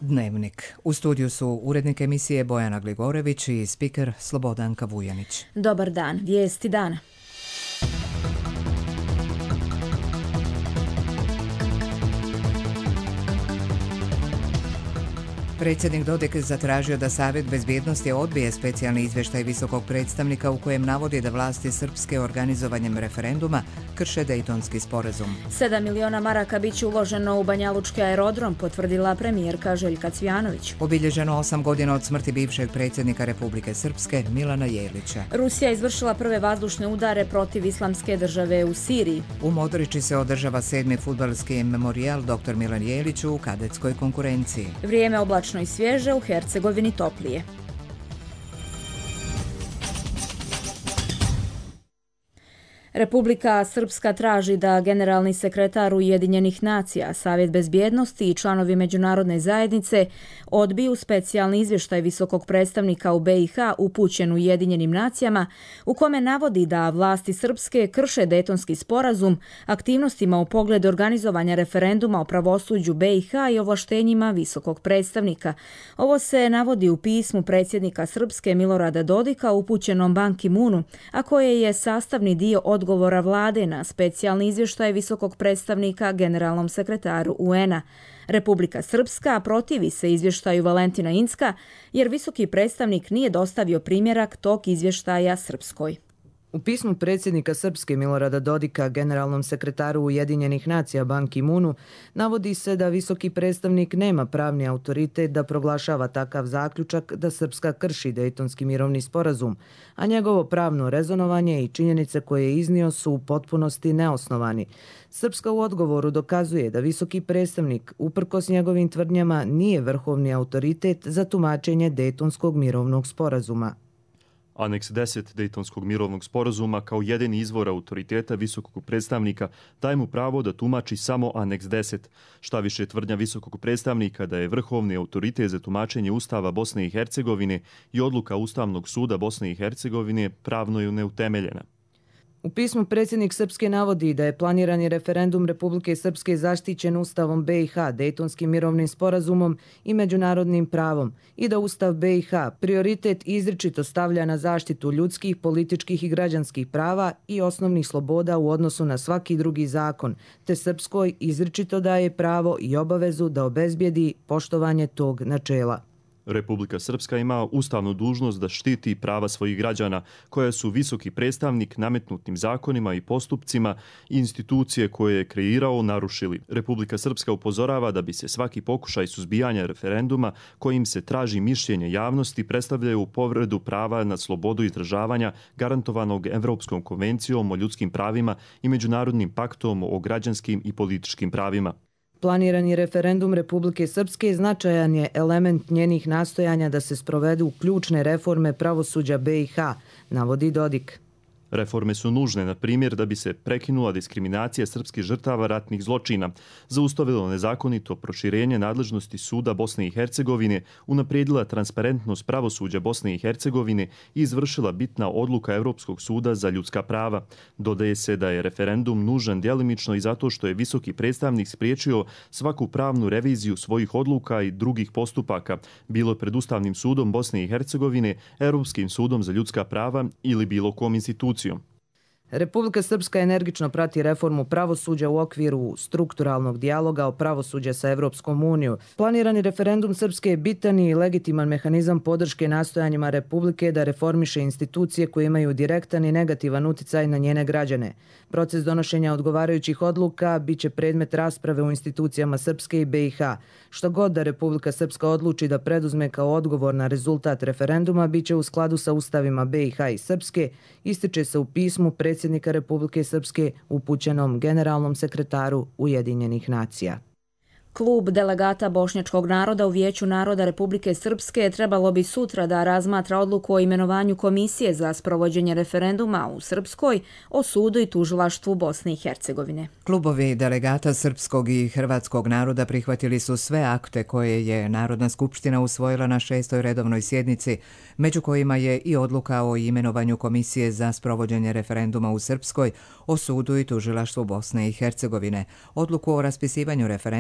Dnevnik. U studiju su urednik emisije Bojana Gligorević i spiker Slobodanka Vujanić. Dobar dan, vijesti dana. Predsjednik Dodik zatražio da Savjet bezbjednosti odbije specijalni izvještaj visokog predstavnika u kojem navodi da vlasti srpske organizovanjem referenduma krše Dejtonski sporazum. 7 miliona maraka bit će uloženo u Banjalučki aerodrom, potvrdila premijerka Željka Cvijanović. Obilježeno 8 godina od smrti bivšeg predsjednika Republike Srpske Milana Jelića. Rusija izvršila prve vazdušne udare protiv Islamske države u Siriji. U Modriči se održava 7. fudbalski memorijal dr. Milan Jeliću u kadetskoj konkurenciji. Vrijeme oblačno i svježe, u Hercegovini toplije. Republika Srpska traži da generalni sekretar Ujedinjenih nacija, Savjet bezbjednosti i članovi međunarodne zajednice odbiju specijalni izvještaj visokog predstavnika u BiH upućen Ujedinjenim nacijama u kome navodi da vlasti Srpske krše Dejtonski sporazum aktivnostima u pogledu organizovanja referenduma o pravosuđu BiH i ovlaštenjima visokog predstavnika. Ovo se navodi u pismu predsjednika Srpske Milorada Dodika upućenom Ban Ki-moonu, a koje je sastavni dio odgovora vlade na specijalni izvještaj visokog predstavnika generalnom sekretaru UN-a. Republika Srpska protivi se izvještaju Valentina Incka jer visoki predstavnik nije dostavio primjerak tog izvještaja Srpskoj. U pismu predsjednika Srpske Milorada Dodika generalnom sekretaru Ujedinjenih nacija Ban Ki-moonu navodi se da visoki predstavnik nema pravni autoritet da proglašava takav zaključak da Srpska krši Dejtonski mirovni sporazum, a njegovo pravno rezonovanje i činjenice koje je iznio su u potpunosti neosnovani. Srpska u odgovoru dokazuje da visoki predstavnik, uprkos njegovim tvrdnjama, nije vrhovni autoritet za tumačenje Dejtonskog mirovnog sporazuma. Aneks 10 Dejtonskog mirovnog sporazuma kao jedini izvor autoriteta visokog predstavnika daje mu pravo da tumači samo Aneks 10. Šta više, tvrdnja visokog predstavnika da je vrhovni autoritet za tumačenje Ustava Bosne i Hercegovine i odluka Ustavnog suda Bosne i Hercegovine pravno je neutemeljena. U pismu predsjednik Srpske navodi da je planirani referendum Republike Srpske zaštićen Ustavom BiH, Dejtonskim mirovnim sporazumom i međunarodnim pravom i da Ustav BiH prioritet izričito stavlja na zaštitu ljudskih, političkih i građanskih prava i osnovnih sloboda u odnosu na svaki drugi zakon, te Srpskoj izričito daje pravo i obavezu da obezbijedi poštovanje tog načela. Republika Srpska ima ustavnu dužnost da štiti prava svojih građana, koja su visoki predstavnik nametnutim zakonima i postupcima i institucije koje je kreirao narušili. Republika Srpska upozorava da bi se svaki pokušaj suzbijanja referenduma kojim se traži mišljenje javnosti predstavljaju u povredu prava na slobodu izražavanja garantovanog Evropskom konvencijom o ljudskim pravima i Međunarodnim paktom o građanskim i političkim pravima. Planirani referendum Republike Srpske značajan je element njenih nastojanja da se sprovedu ključne reforme pravosuđa BiH, navodi Dodik. Reforme su nužne, na primjer, da bi se prekinula diskriminacija srpskih žrtava ratnih zločina, zaustavilo nezakonito proširenje nadležnosti suda Bosne i Hercegovine, unaprijedila transparentnost pravosuđa Bosne i Hercegovine i izvršila bitna odluka Evropskog suda za ljudska prava. Dodaje se da je referendum nužan djelimično i zato što je visoki predstavnik spriječio svaku pravnu reviziju svojih odluka i drugih postupaka, bilo pred Ustavnim sudom Bosne i Hercegovine, Europskim sudom za ljudska prava ili bilo kom institucijom. Republika Srpska energično prati reformu pravosuđa u okviru strukturalnog dijaloga o pravosuđa sa Evropskom unijom. Planirani referendum Srpske je bitan i legitiman mehanizam podrške nastojanjima Republike da reformiše institucije koje imaju direktan i negativan uticaj na njene građane. Proces donošenja odgovarajućih odluka biće predmet rasprave u institucijama Srpske i BiH. Što god da Republika Srpska odluči da preduzme kao odgovor na rezultat referenduma biće u skladu sa ustavima BiH i Srpske, ističe se u pismu predsjednika Republike Srpske upućenom generalnom sekretaru Ujedinjenih nacija. Klub delegata bošnjačkog naroda u Vijeću naroda Republike Srpske trebalo bi sutra da razmatra odluku o imenovanju komisije za sprovođenje referenduma u Srpskoj o sudu i tužilaštvu Bosne i Hercegovine. Klubovi delegata srpskog i hrvatskog naroda prihvatili su sve akte koje je Narodna skupština usvojila na 6. redovnoj sjednici, među kojima je i odluka o imenovanju komisije za sprovođenje referenduma u Srpskoj o sudu i tužilaštvu Bosne i Hercegovine, odluku o raspisivanju referenduma o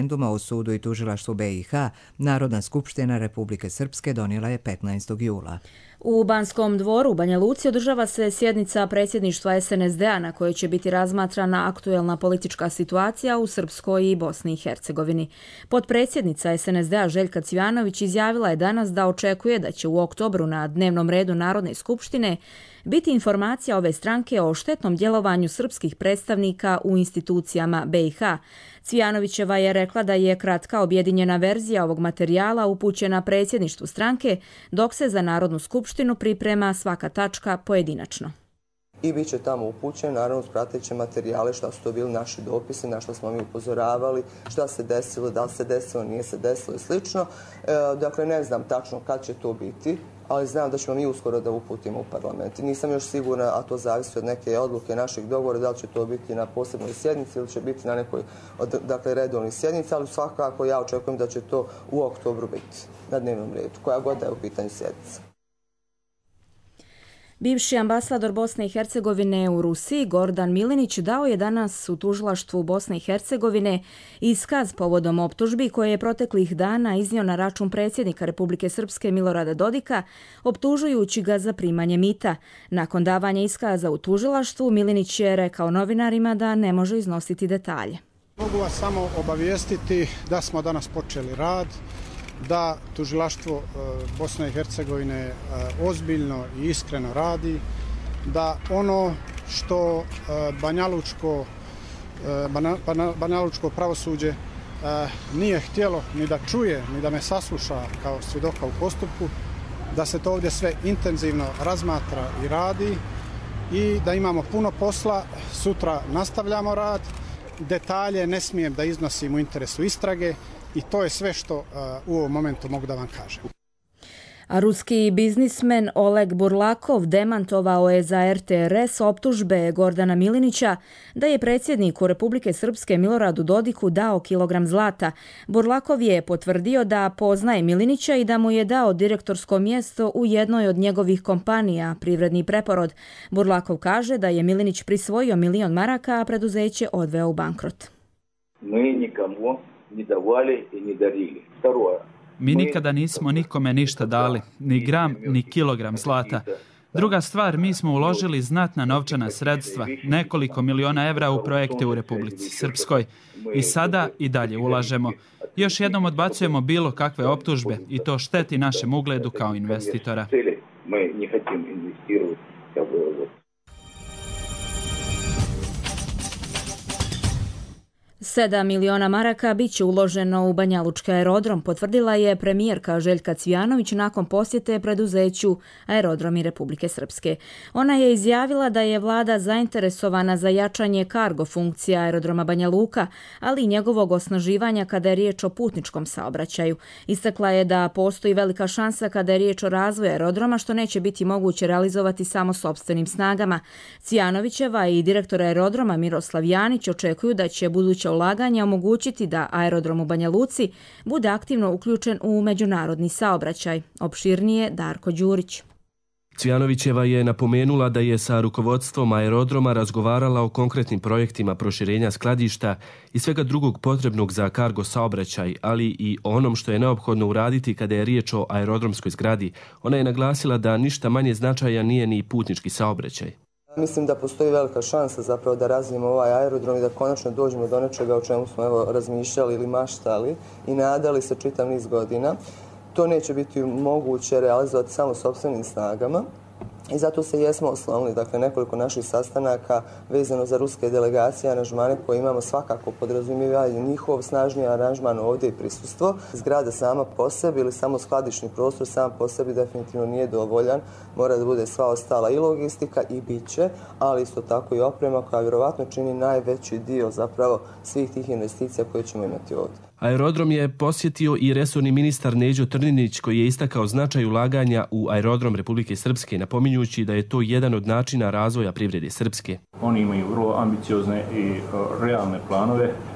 sudu i tužilaštvu BiH, Narodna skupština Republike Srpske donijela je 15. jula. U Banskom dvoru u Banja Luci održava se sjednica predsjedništva SNSD-a na kojoj će biti razmatrana aktuelna politička situacija u Srpskoj i Bosni i Hercegovini. Potpredsjednica SNSD-a Željka Cvijanović izjavila je danas da očekuje da će u oktobru na dnevnom redu Narodne skupštine biti informacija ove stranke o štetnom djelovanju srpskih predstavnika u institucijama BiH. Cvijanovićeva je rekla da je kratka objedinjena verzija ovog materijala upućena predsjedništvu stranke, dok se za Narodnu skupštinu priprema svaka tačka pojedinačno. I bit će tamo upućen, naravno, uz prateće materijale, šta su to bili naši dopisi, na što smo mi upozoravali, šta se desilo, da li se desilo, nije se desilo i slično. Dakle, ne znam tačno kad će to biti, ali znam da ćemo mi uskoro da uputimo u parlament. Nisam još sigurna, a to zavisi od neke odluke naših dogovora, da li će to biti na posebnoj sjednici ili će biti na nekoj redovnoj sjednici, ali svakako ja očekujem da će to u oktobru biti na dnevnom redu, koja god je u pitanju sjednica. Bivši ambasador Bosne i Hercegovine u Rusiji, Gordan Milinić, dao je danas u tužilaštvu Bosne i Hercegovine iskaz povodom optužbi koje je proteklih dana iznio na račun predsjednika Republike Srpske Milorada Dodika, optužujući ga za primanje mita. Nakon davanja iskaza u tužilaštvu, Milinić je rekao novinarima da ne može iznositi detalje. Mogu vas samo obavijestiti da smo danas počeli rad, da tužilaštvo Bosne i Hercegovine ozbiljno i iskreno radi, da ono što banjalučko pravosuđe nije htjelo ni da čuje, ni da me sasluša kao svjedoka u postupku, da se to ovdje sve intenzivno razmatra i radi i da imamo puno posla. Sutra nastavljamo rad, detalje ne smijem da iznosim u interesu istrage. I to je sve što u ovom momentu mogu da vam kažem. A ruski biznismen Oleg Burlakov demantovao je za RTRS optužbe Gordana Milinića da je predsjedniku Republike Srpske Miloradu Dodiku dao kilogram zlata. Burlakov je potvrdio da poznaje Milinića i da mu je dao direktorsko mjesto u jednoj od njegovih kompanija, Privredni preporod. Burlakov kaže da je Milinić prisvojio 1.000.000 maraka, a preduzeće odveo u bankrot. Mi nikada nismo nikome ništa dali, ni gram, ni kilogram zlata. Druga stvar, mi smo uložili znatna novčana sredstva, nekoliko miliona evra u projekte u Republici Srpskoj. I sada i dalje ulažemo. Još jednom odbacujemo bilo kakve optužbe i to šteti našem ugledu kao investitora. 7 miliona maraka bit će uloženo u banjalučki aerodrom, potvrdila je premijerka Željka Cvijanović nakon posjete preduzeću Aerodromi Republike Srpske. Ona je izjavila da je vlada zainteresovana za jačanje kargo funkcija aerodroma Banja Luka, ali i njegovog osnaživanja kada je riječ o putničkom saobraćaju. Istakla je da postoji velika šansa kada je riječ o razvoju aerodroma, što neće biti moguće realizovati samo sopstvenim snagama. Cvijanovićeva i direktor aerodroma Miroslav Janić očekuju da će buduća ulaganja omogućiti da aerodrom u Banja Luci bude aktivno uključen u međunarodni saobraćaj. Opširnije Darko Đurić. Cvijanovićeva je napomenula da je sa rukovodstvom aerodroma razgovarala o konkretnim projektima proširenja skladišta i svega drugog potrebnog za kargo saobraćaj, ali i o onom što je neophodno uraditi kada je riječ o aerodromskoj zgradi. Ona je naglasila da ništa manje značajan nije ni putnički saobraćaj. Mislim da postoji velika šansa zapravo da razvijemo ovaj aerodrom i da konačno dođemo do nečega o čemu smo razmišljali ili maštali i nadali se čitav niz godina. To neće biti moguće realizovati samo sopstvenim snagama i zato se jesmo oslonili. Dakle, nekoliko naših sastanaka vezano za ruske delegacije, aranžmane koje imamo svakako podrazumijevaju njihov snažniji aranžman ovdje i prisustvo. Zgrada sama po sebi ili samo skladišni prostor sam po sebi definitivno nije dovoljan. Mora da bude sva ostala i logistika i biće, ali isto tako i oprema koja vjerovatno čini najveći dio zapravo svih tih investicija koje ćemo imati ovdje. Aerodrom je posjetio i resorni ministar Neđo Trninić koji je istakao značaj ulaganja u aerodrom Republike Srpske, napominjući da je to jedan od načina razvoja privrede Srpske. Oni imaju vrlo ambiciozne i realne planove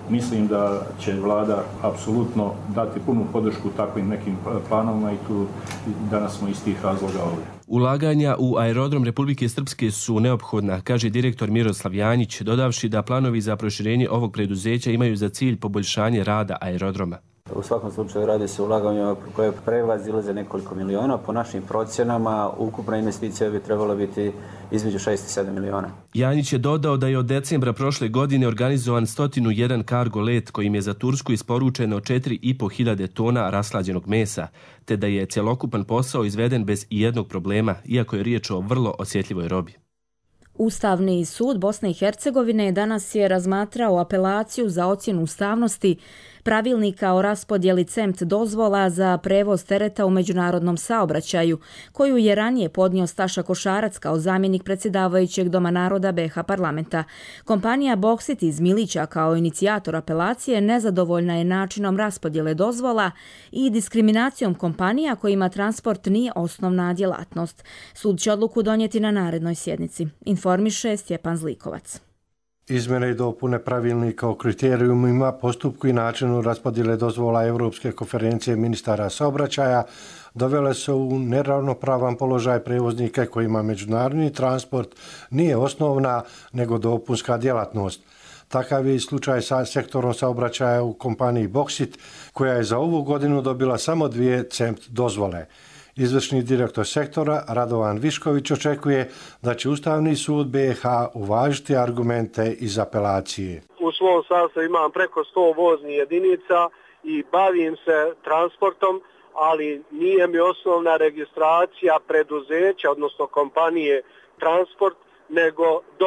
Mislim da će vlada apsolutno dati punu podršku takvim nekim planovima i tu danas smo iz tih razloga ovdje. Ulaganja u aerodrom Republike Srpske su neophodna, kaže direktor Miroslav Janjić, dodavši da planovi za proširenje ovog preduzeća imaju za cilj poboljšanje rada aerodroma. U svakom slučaju radi se ulaganja koje prevazilaze nekoliko miliona. Po našim procjenama ukupna investicija bi trebala biti između 6 i 7 miliona. Janjić je dodao da je od decembra prošle godine organizovan 101 kargo let kojim je za Tursku isporučeno 4.500 tona raslađenog mesa, te da je cjelokupan posao izveden bez ijednog problema, iako je riječ o vrlo osjetljivoj robi. Ustavni sud Bosne i Hercegovine danas je razmatrao apelaciju za ocjenu ustavnosti pravilnika o raspodjeli CEMT dozvola za prevoz tereta u međunarodnom saobraćaju, koju je ranije podnio Staša Košarac kao zamjenik predsjedavajućeg Doma naroda BiH parlamenta. Kompanija Boksit iz Milića kao inicijator apelacije nezadovoljna je načinom raspodjele dozvola i diskriminacijom kompanija kojima transport nije osnovna djelatnost. Sud će odluku donijeti na narednoj sjednici, informiše Stjepan Zlikovac. Izmjene i dopune pravilnika o kriterijumima, postupku i načinu raspodjele dozvola Europske konferencije ministara saobraćaja dovele su u neravnopravan položaj prevoznike kojima međunarodni transport nije osnovna nego dopunska djelatnost. Takav je i slučaj sa sektorom saobraćaja u kompaniji Boksit, koja je za ovu godinu dobila samo 2 CEMT dozvole. Izvršni direktor sektora Radovan Višković očekuje da će Ustavni sud BiH uvažiti argumente iz apelacije. U svom sastavu imam preko 100 voznih jedinica i bavim se transportom, ali nije mi osnovna registracija preduzeća, odnosno kompanije transport, nego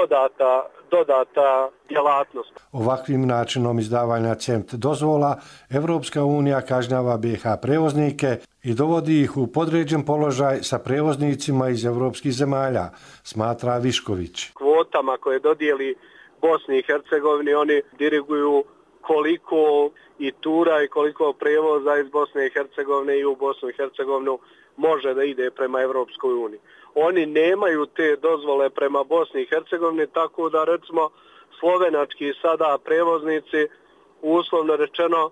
dodata djelatnost. Ovakvim načinom izdavanja CEMT dozvola Evropska unija kažnjava BiH prevoznike i dovodi ih u podređen položaj sa prevoznicima iz evropskih zemalja, smatra Višković. Kvotama koje dodijeli Bosni i Hercegovini oni diriguju koliko i tura i koliko prevoza iz Bosne i Hercegovine i u Bosnu i Hercegovinu može da ide prema Evropskoj uniji. Oni nemaju te dozvole prema Bosni i Hercegovini, tako da recimo slovenački sada prevoznici uslovno rečeno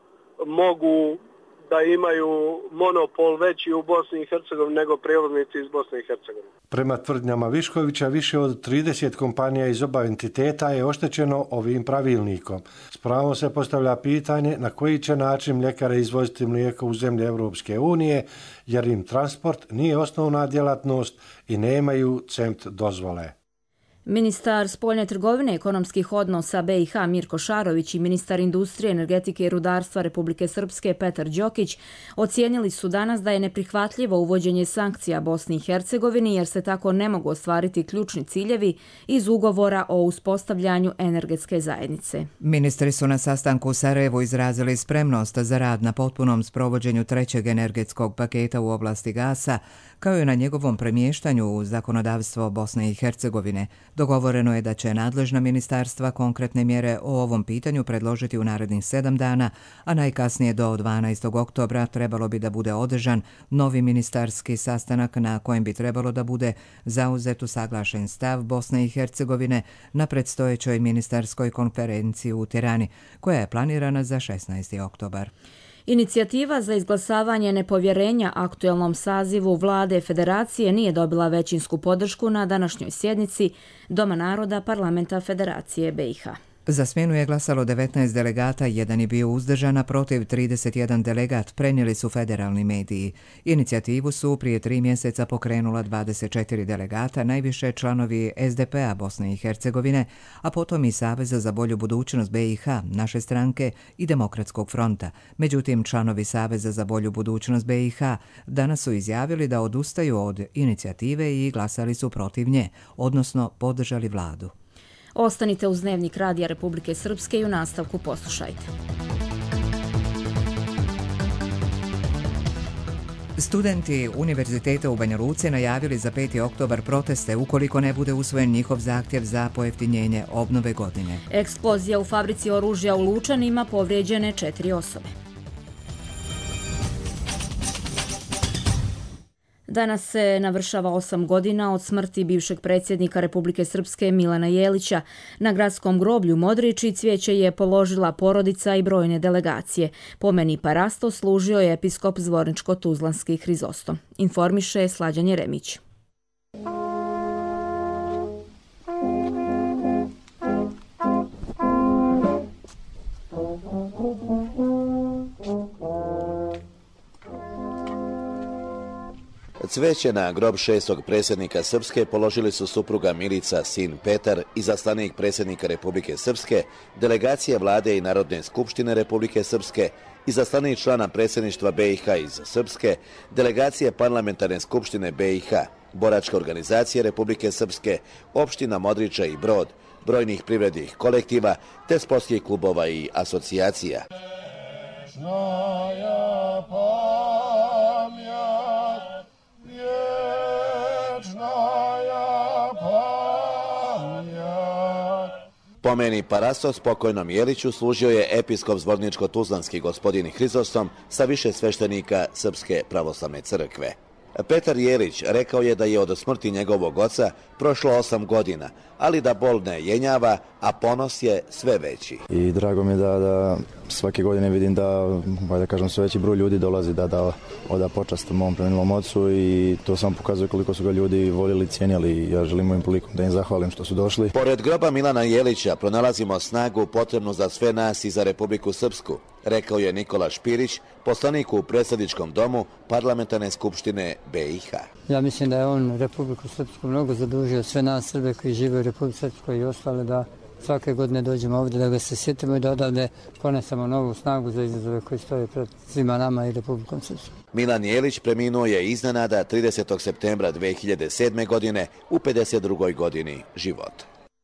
mogu da imaju monopol veći u Bosni i Hercegovini nego prevoznici iz Bosne i Hercegovine. Prema tvrdnjama Viškovića, više od 30 kompanija iz oba entiteta je oštećeno ovim pravilnikom. S pravom se postavlja pitanje na koji će način mljekare izvoziti mlijeko u zemlje Europske unije, jer im transport nije osnovna djelatnost i nemaju CEMT dozvole. Ministar spoljne trgovine i ekonomskih odnosa BiH Mirko Šarović i ministar industrije, energetike i rudarstva Republike Srpske Petar Đokić ocijenili su danas da je neprihvatljivo uvođenje sankcija Bosni i Hercegovini jer se tako ne mogu ostvariti ključni ciljevi iz ugovora o uspostavljanju energetske zajednice. Ministri su na sastanku u Sarajevu izrazili spremnost za rad na potpunom sprovođenju trećeg energetskog paketa u oblasti gasa, kao i na njegovom premještanju u zakonodavstvo Bosne i Hercegovine. Dogovoreno je da će nadležna ministarstva konkretne mjere o ovom pitanju predložiti u narednih 7 dana, a najkasnije do 12. oktobra trebalo bi da bude održan novi ministarski sastanak na kojem bi trebalo da bude zauzet usaglašen stav Bosne i Hercegovine na predstojećoj ministarskoj konferenciji u Tirani, koja je planirana za 16. oktobar. Inicijativa za izglasavanje nepovjerenja aktuelnom sazivu vlade Federacije nije dobila većinsku podršku na današnjoj sjednici Doma naroda parlamenta Federacije BiH. Za smjenu je glasalo 19 delegata, jedan je bio uzdržan, a protiv 31 delegat, prenijeli su federalni mediji. Inicijativu su prije 3 mjeseca pokrenula 24 delegata, najviše članovi SDP-a Bosne i Hercegovine, a potom i Saveza za bolju budućnost BiH, naše stranke i Demokratskog fronta. Međutim, članovi Saveza za bolju budućnost BiH danas su izjavili da odustaju od inicijative i glasali su protiv nje, odnosno podržali vladu. Ostanite uz Dnevnik Radija Republike Srpske i u nastavku poslušajte. Studenti Univerziteta u Banja Luci najavili za 5. oktobar proteste ukoliko ne bude usvojen njihov zahtjev za pojeftinjenje obnove godine. Eksplozija u fabrici oružja u Lučanima, povrijeđene 4 osobe. Danas se navršava 8 godina od smrti bivšeg predsjednika Republike Srpske Milana Jelića. Na gradskom groblju Modriči cvijeće je položila porodica i brojne delegacije. Pomeni parasto služio je episkop Zvorničko-Tuzlanski Hrizostom. Informiše Slađan Jeremić. Cveće na grob 6. predsjednika Srpske položili su supruga Milica, sin Petar, izaslanik predsjednika Republike Srpske, delegacija vlade i Narodne skupštine Republike Srpske, izaslanik člana predsjedništva BiH iz Srpske, delegacije parlamentarne skupštine BiH, boračke organizacije Republike Srpske, opština Modriča i Brod, brojnih privrednih kolektiva te sportskih klubova i asocijacija. Pomeni parasto spokojnom Jeliću služio je episkop Zvorničko-Tuzlanski gospodin Hrizostom sa više sveštenika Srpske pravoslavne crkve. Petar Jelić rekao je da je od smrti njegovog oca prošlo 8 godina, ali da bol ne jenjava, a ponos je sve veći. I drago mi je da svake godine vidim da sve veći broj ljudi dolazi da oda počast mom preminulom ocu i to samo pokazuje koliko su ga ljudi voljeli i cijenili. Ja želim ovim prilikom da im zahvalim što su došli. Pored groba Milana Jelića pronalazimo snagu potrebnu za sve nas i za Republiku Srpsku, rekao je Nikola Špirić, poslanik u predsjedničkom domu Parlamentarne skupštine BiH. Ja mislim da je on Republiku Srpsku mnogo zadužio, sve nas Srbe koji žive u Republiku Srpskoj i ostale, da svake godine dođemo ovdje, da ga se sjetimo i da odavde ponesemo novu snagu za izazove koji stoje pred svima nama i Republikom Srpskom. Milan Jelić preminuo je iznenada 30. septembra 2007. godine u 52. godini života.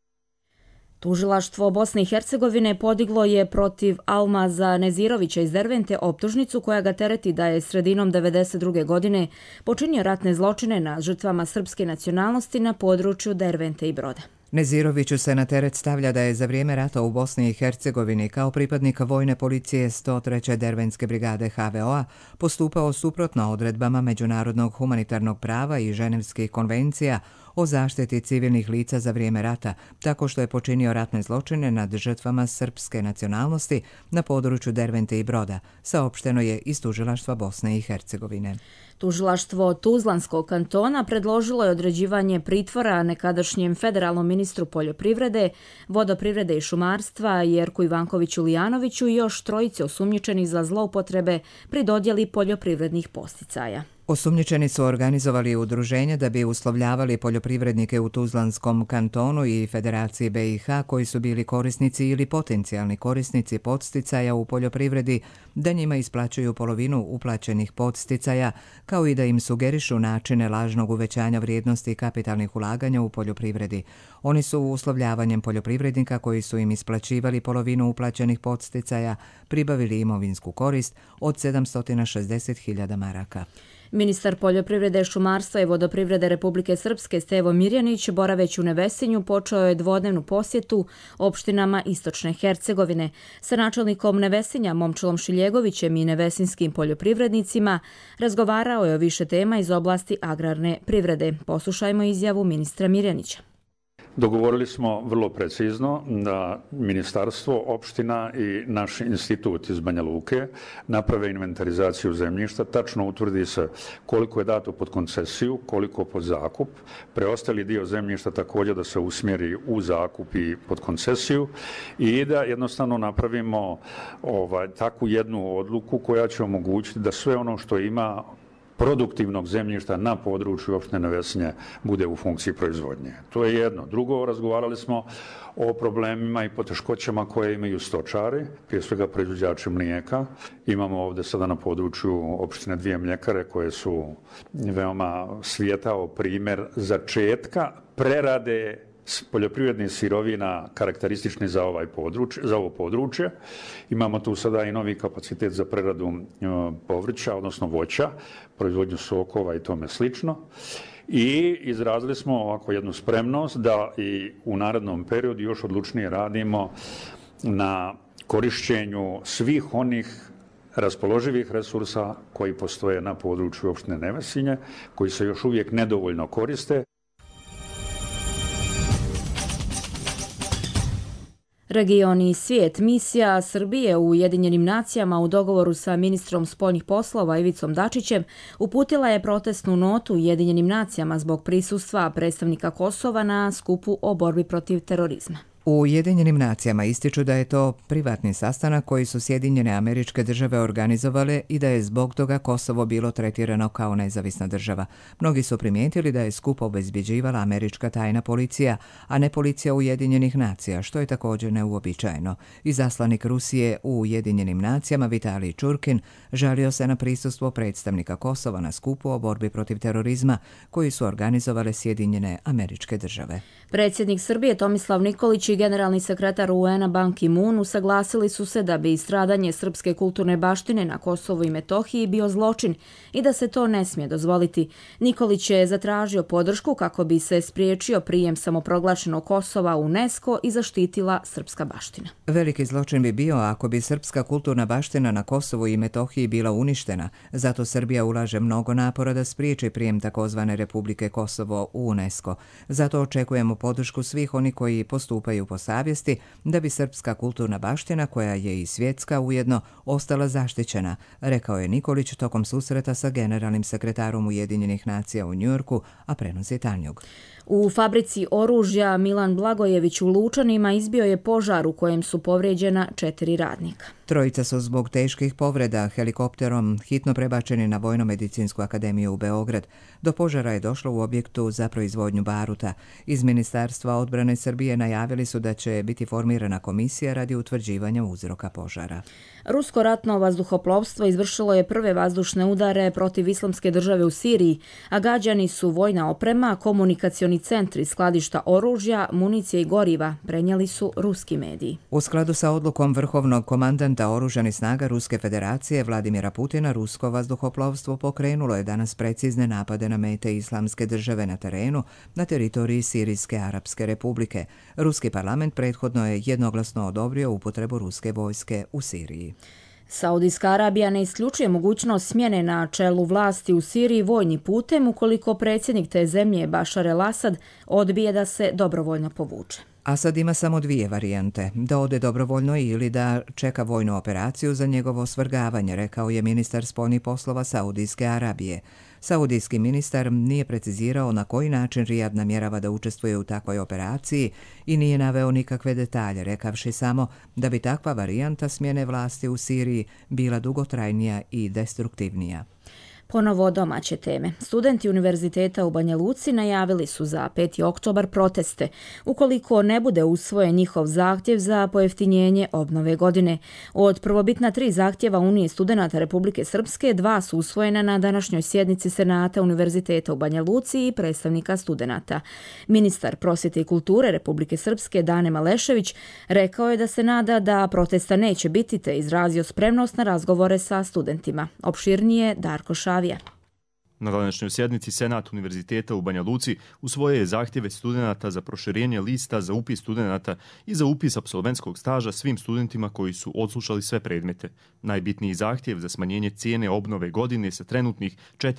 Tužilaštvo Bosne i Hercegovine podiglo je protiv Almaza Nezirovića iz Dervente optužnicu koja ga tereti da je sredinom 1992. godine počinio ratne zločine nad žrtvama srpske nacionalnosti na području Dervente i Broda. Neziroviću se na teret stavlja da je za vrijeme rata u Bosni i Hercegovini kao pripadnik vojne policije 103. Dervenske brigade HVO-a postupao suprotno odredbama međunarodnog humanitarnog prava i ženevskih konvencija o zaštiti civilnih lica za vrijeme rata, tako što je počinio ratne zločine nad žrtvama srpske nacionalnosti na području Dervente i Broda, saopšteno je iz Tužilaštva Bosne i Hercegovine. Tužilaštvo Tuzlanskog kantona predložilo je određivanje pritvora nekadašnjem federalnom ministru poljoprivrede, vodoprivrede i šumarstva Jerku Ivankoviću Lijanoviću i još trojici osumnjičeni za zloupotrebe pri dodjeli poljoprivrednih posticaja. Osumnjičeni su organizovali udruženje da bi uslovljavali poljoprivrednike u Tuzlanskom kantonu i Federaciji BiH koji su bili korisnici ili potencijalni korisnici podsticaja u poljoprivredi da njima isplaćuju polovinu uplaćenih podsticaja, kao i da im sugerišu načine lažnog uvećanja vrijednosti kapitalnih ulaganja u poljoprivredi. Oni su uslovljavanjem poljoprivrednika koji su im isplaćivali polovinu uplaćenih podsticaja pribavili imovinsku korist od 760.000 maraka. Ministar poljoprivrede, šumarstva i vodoprivrede Republike Srpske Stevo Mirjanić, boraveći u Nevesinju, počeo je dvodnevnu posjetu opštinama Istočne Hercegovine. Sa načelnikom Nevesinja Momčilom Šiljegovićem i nevesinskim poljoprivrednicima razgovarao je o više tema iz oblasti agrarne privrede. Poslušajmo izjavu ministra Mirjanića. Dogovorili smo vrlo precizno da ministarstvo, opština i naš institut iz Banja Luke naprave inventarizaciju zemljišta, tačno utvrdi se koliko je dato pod koncesiju, koliko pod zakup, preostali dio zemljišta također da se usmjeri u zakup i pod koncesiju i da jednostavno napravimo takvu jednu odluku koja će omogućiti da sve ono što ima produktivnog zemljišta na području opštine Nevesinje bude u funkciji proizvodnje. To je jedno. Drugo, razgovarali smo o problemima i poteškoćama koje imaju stočari, prije svega proizvođači mlijeka. Imamo ovdje sada na području opštine 2 mljekare koje su veoma svijetao primjer začetka prerade poljoprivrednih sirovina karakteristični za ovo područje. Imamo tu sada i novi kapacitet za preradu povrća, odnosno voća, proizvodnju sokova i tome slično. I izrazili smo ovako jednu spremnost da i u narednom periodu još odlučnije radimo na korišćenju svih onih raspoloživih resursa koji postoje na području opštine Nevesinje, koji se još uvijek nedovoljno koriste. Region i svijet. Misija Srbije u Ujedinjenim nacijama u dogovoru sa ministrom spoljnih poslova Ivicom Dačićem uputila je protestnu notu Ujedinjenim nacijama zbog prisustva predstavnika Kosova na skupu o borbi protiv terorizma. U Ujedinjenim nacijama ističu da je to privatni sastanak koji su Sjedinjene Američke Države organizovale i da je zbog toga Kosovo bilo tretirano kao nezavisna država. Mnogi su primijetili da je skup obezbjeđivala američka tajna policija, a ne policija Ujedinjenih nacija, što je također neuobičajeno. Izaslanik Rusije u Ujedinjenim nacijama Vitalij Čurkin žalio se na prisustvo predstavnika Kosova na skupu o borbi protiv terorizma koji su organizovale Sjedinjene Američke Države. Predsjednik Srbije Tomislav Nikolić i generalni sekretar UN-a Ban Ki-moon usaglasili su se da bi stradanje srpske kulturne baštine na Kosovu i Metohiji bio zločin i da se to ne smije dozvoliti. Nikolić je zatražio podršku kako bi se spriječio prijem samoproglašenog Kosova u UNESCO i zaštitila srpska baština. Veliki zločin bi bio ako bi srpska kulturna baština na Kosovu i Metohiji bila uništena. Zato Srbija ulaže mnogo napora da spriječi prijem takozvane Republike Kosovo u UNESCO. Zato očekujemo podršku svih oni koji postupaju po savjesti da bi srpska kulturna baština, koja je i svjetska ujedno, ostala zaštićena, rekao je Nikolić tokom susreta sa generalnim sekretarom Ujedinjenih nacija u Njujorku, a prenosi Tanjug. U fabrici oružja Milan Blagojević u Lučanima izbio je požar u kojem su povrijeđena 4 radnika. Trojica su zbog teških povreda helikopterom hitno prebačeni na Vojno-medicinsku akademiju u Beograd. Do požara je došlo u objektu za proizvodnju baruta. Iz Ministarstva odbrane Srbije najavili su da će biti formirana komisija radi utvrđivanja uzroka požara. Rusko ratno vazduhoplovstvo izvršilo je prve vazdušne udare protiv Islamske države u Siriji, a gađani su vojna oprema, komunikacioni centri, skladišta oružja, municije i goriva, prenijeli su ruski mediji. U skladu sa odlukom vrhovnog komandanta oružanih snaga Ruske federacije Vladimira Putina, rusko vazduhoplovstvo pokrenulo je danas precizne napade na mete Islamske države na terenu na teritoriji Sirijske Arapske republike. Ruski parlament prethodno je jednoglasno odobrio upotrebu ruske vojske u Siriji. Saudijska Arabija ne isključuje mogućnost smjene na čelu vlasti u Siriji vojnim putem ukoliko predsjednik te zemlje Bašar el-Asad odbije da se dobrovoljno povuče. Asad ima samo 2 varijante, da ode dobrovoljno ili da čeka vojnu operaciju za njegovo svrgavanje, rekao je ministar spoljnih poslova Saudijske Arabije. Saudijski ministar nije precizirao na koji način Rijad namjerava da učestvuje u takvoj operaciji i nije naveo nikakve detalje, rekavši samo da bi takva varijanta smjene vlasti u Siriji bila dugotrajnija i destruktivnija. Ponovo domaće teme. Studenti Univerziteta u Banja Luci najavili su za 5. oktobar proteste ukoliko ne bude usvojen njihov zahtjev za pojeftinjenje obnove godine. Od prvobitna 3 zahtjeva Unije studenata Republike Srpske, 2 su usvojena na današnjoj sjednici Senata Univerziteta u Banja Luci i predstavnika studenata. Ministar prosvjete i kulture Republike Srpske Dane Malešević rekao je da se nada da protesta neće biti, te izrazio spremnost na razgovore sa studentima. Opširnije Darko Šavija. Na današnjoj sjednici Senat Univerziteta u Banja Luci usvojio je zahtjeve studenata za proširenje lista za upis studenata i za upis apsolventskog staža svim studentima koji su odslušali sve predmete. Najbitniji zahtjev za smanjenje cijene obnove godine sa trenutnih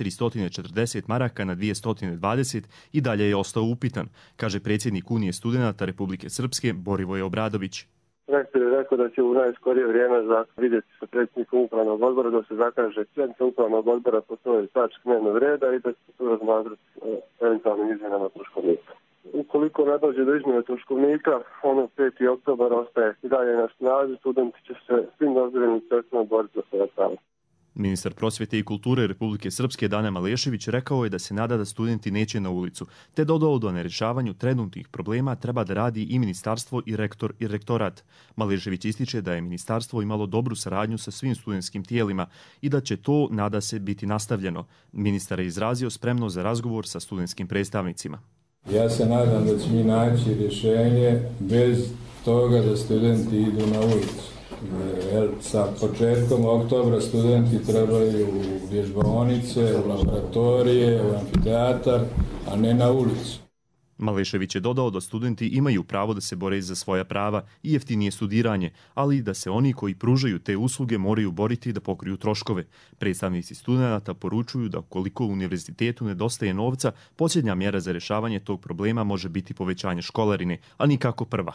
440 maraka na 220 i dalje je ostao upitan, kaže predsjednik Unije studenata Republike Srpske Borivoje Obradović. Rektor je rekao da će u najskorije vrijeme vidjeti sa predsjednikom upravnog odbora da se zakaže sjednica upravnog odbora po toj tački dnevnog reda i da će se tu razmatrati eventualnim izmjenama troškovnika. Ukoliko ne dođe do izmjene troškovnika, ono 5. oktobar ostaje i dalje na snazi, studenti će se svim dozvoljenim sredstvima boriti za svoje pravo. Ministar prosvjete i kulture Republike Srpske Dane Malešević rekao je da se nada da studenti neće na ulicu, te dodao da na rješavanju trenutnih problema treba da radi i ministarstvo i rektor i rektorat. Malešević ističe da je ministarstvo imalo dobru saradnju sa svim studentskim tijelima i da će to, nada se, biti nastavljeno. Ministar je izrazio spremnost za razgovor sa studentskim predstavnicima. Ja se nadam da će mi naći rješenje bez toga da studenti idu na ulicu. Jer sa početkom oktobra studenti trebaju u vježbaonice, u laboratorije, u amfiteatar, a ne na ulicu. Malešević je dodao da studenti imaju pravo da se bore za svoja prava i jeftinije studiranje, ali da se oni koji pružaju te usluge moraju boriti da pokriju troškove. Predstavnici studenata poručuju da ukoliko univerzitetu nedostaje novca, posljednja mjera za rješavanje tog problema može biti povećanje školarine, a nikako prva.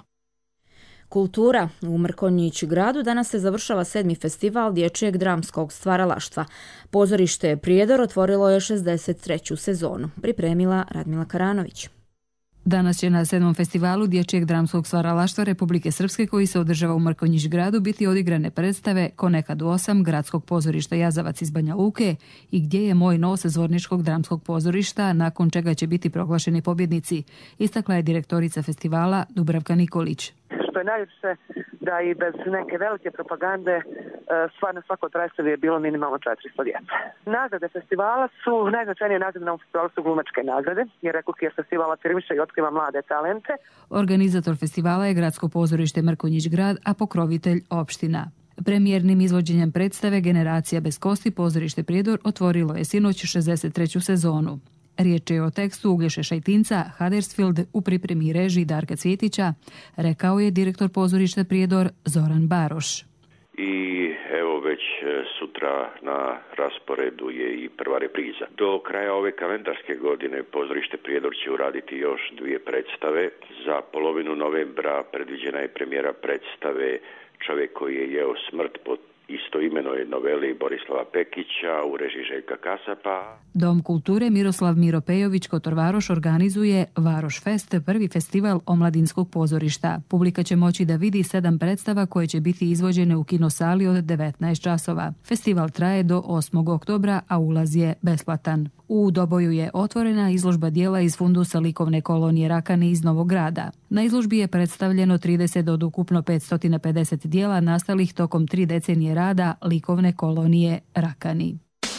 Kultura. U Mrkonjić gradu danas se završava 7. festival dječjeg dramskog stvaralaštva. Pozorište Prijedor otvorilo je 63. sezonu. Pripremila Radmila Karanović. Danas će na 7. festivalu dječjeg dramskog stvaralaštva Republike Srpske, koji se održava u Mrkonjić gradu, biti odigrane predstave Ko nekad u 8 gradskog pozorišta Jazavac iz Banja Luke i Gdje je moj nos Zvorničkog dramskog pozorišta, nakon čega će biti proglašeni pobjednici, istakla je direktorica festivala Dubravka Nikolić. Što je najljepše da i bez neke velike propagande stvarno svako predstavi je bilo minimalno 400 djece. Nagrade festivala su, najznačajnije nagrade na ovom festivalu su glumačke nagrade, jer rekao je festival afirmiše i otkriva mlade talente. Organizator festivala je Gradsko pozorište Mrkonjić grad, a pokrovitelj opština. Premijernim izvođenjem predstave Generacija bez kosti pozorište Prijedor otvorilo je sinoć 63. sezonu. Riječ je o tekstu Uglješe Šajtinca, Huddersfield u pripremi i režiji Darka Cvjetića, rekao je direktor pozorišta Prijedor Zoran Baroš. I evo već sutra na rasporedu je i prva repriza. Do kraja ove kalendarske godine pozorište Prijedor će uraditi još 2 predstave. Za polovinu novembra predviđena je premijera predstave Čovjek koji je jeo smrt pod istoimenoj noveli Borislava Pekića u režiji Željka Kasapa. Dom kulture Miroslav Miropejović Kotor Varoš organizuje Varoš Fest, prvi festival omladinskog pozorišta. Publika će moći da vidi 7 predstava koje će biti izvođene u kinosali od 19 časova. Festival traje do 8. oktobra, a ulaz je besplatan. U Doboju je otvorena izložba dijela iz fundusa likovne kolonije Rakani iz Novog Grada. Na izložbi je predstavljeno 30 od ukupno 550 dijela nastalih tokom 3 decenije rada likovne kolonije Rakani.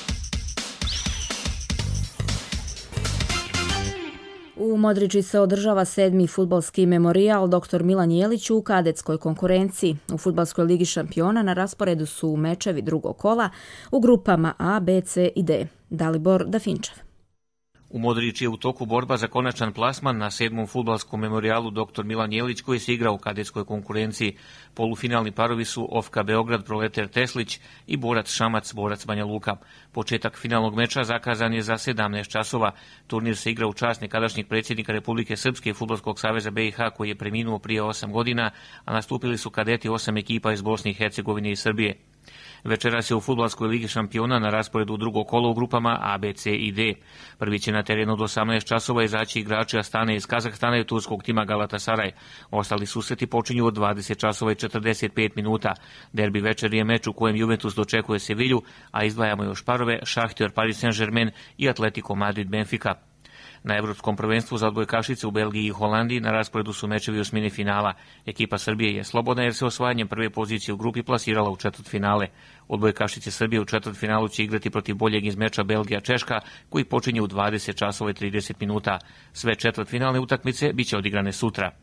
U Modrići se održava 7. fudbalski memorijal dr. Milan Jelić u kadetskoj konkurenciji. U fudbalskoj ligi šampiona na rasporedu su mečevi drugog kola u grupama A, B, C i D. Dalibor Dafinčev. U Modrići je u toku borba za konačan plasman na 7. fudbalskom memorijalu dr. Milan Jelić, koji se igra u kadetskoj konkurenciji. Polufinalni parovi su Ofka Beograd Proleter Teslić i Borac Šamac Borac Banja Luka. Početak finalnog meča zakazan je za 17 časova. Turnir se igra u čast nekadašnjeg predsjednika Republike Srpske i Fudbalskog saveza BiH, koji je preminuo prije 8 godina, a nastupili su kadeti 8 ekipa iz Bosne i Hercegovine i Srbije. Večeras je u fudbalskoj ligi šampiona na rasporedu drugo kolo u grupama A, B, C i D. Prvi će na terenu od 18 časova izaći igrači Astane iz Kazahstana i turskog tima Galatasaray. Ostali susreti počinju od 20 časova i 45 minuta. Derbi večer je meč u kojem Juventus dočekuje Sevilju, a izdvajamo još parove Šahtior Paris Saint-Germain i Atletico Madrid Benfica. Na Evropskom prvenstvu za odbojkašice u Belgiji i Holandiji na rasporedu su mečevi osmine finala. Ekipa Srbije je slobodna jer se osvajanjem prve pozicije u grupi plasirala u četvrtfinale. Odbojkašice Srbije u četvrtfinalu će igrati protiv boljeg iz meča Belgija-Češka, koji počinje u 20 časova i 30 minuta. Sve četvrtfinalne utakmice biće odigrane sutra.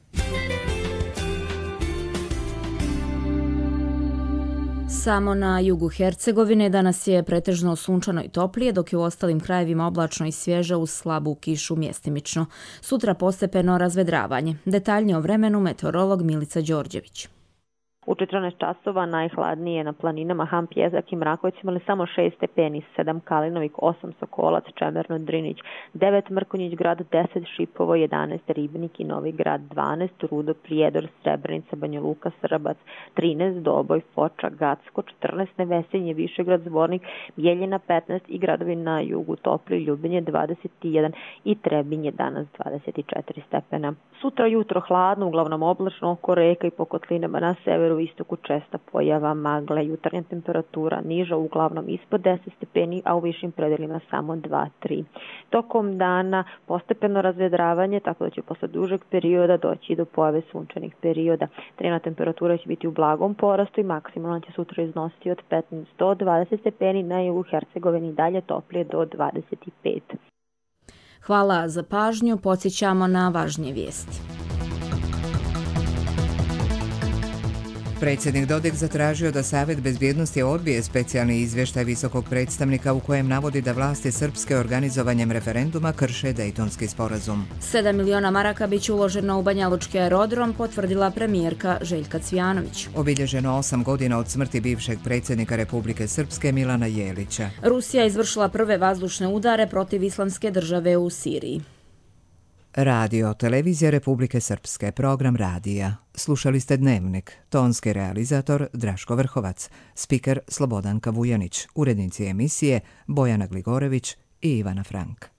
Samo na jugu Hercegovine danas je pretežno sunčano i toplije, dok je u ostalim krajevima oblačno i svježe uz slabu kišu mjestimično. Sutra postepeno razvedravanje. Detaljnije o vremenu meteorolog Milica Đorđević. U 14 časova najhladnije na planinama Hamp, Jezak i Mraković imali samo 6 stepeni, 7 Kalinovik, 8 Sokolac, Čemerno, Drinić, 9 Mrkonjić grad, 10 Šipovo, 11 Ribnik i Novi grad, 12 Rudo, Prijedor, Srebrenica, Banja Luka, Srbac, 13 Doboj, Foča, Gacko, 14 Nevesinje, Višegrad, Zvornik, Bijeljina 15 i gradovi na jugu Topli, Ljubinje 21 i Trebinje danas 24 stepena. Sutra jutro hladno, uglavnom oblačno oko reka i po kotlinama na severu istoku česta pojava magle, jutarnja temperatura niža uglavnom ispod 10 stepeni, a u višim predelima samo 2-3. Tokom dana postepeno razvedravanje, tako da će posle dužeg perioda doći do pojave sunčanih perioda. Dnevna temperatura će biti u blagom porastu i maksimalno će sutra iznositi od 15 do 20 stepeni, na jugu Hercegovini dalje toplije do 25. Hvala za pažnju, podsjećamo na važnije vijesti. Predsjednik Dodik zatražio da Savjet bezbjednosti odbije specijalni izvještaj visokog predstavnika u kojem navodi da vlasti srpske organizovanjem referenduma krše Dejtonski sporazum. 7 miliona maraka biće uloženo u Banjalučki aerodrom, potvrdila premijerka Željka Cvijanović. Obilježeno 8 godina od smrti bivšeg predsjednika Republike Srpske Milana Jelića. Rusija izvršila prve vazdušne udare protiv Islamske države u Siriji. Radio, televizija Republike Srpske, program radija. Slušali ste Dnevnik, tonski realizator Draško Vrhovac, spiker Slobodanka Vujanić, urednici emisije Bojana Gligorević i Ivana Frank.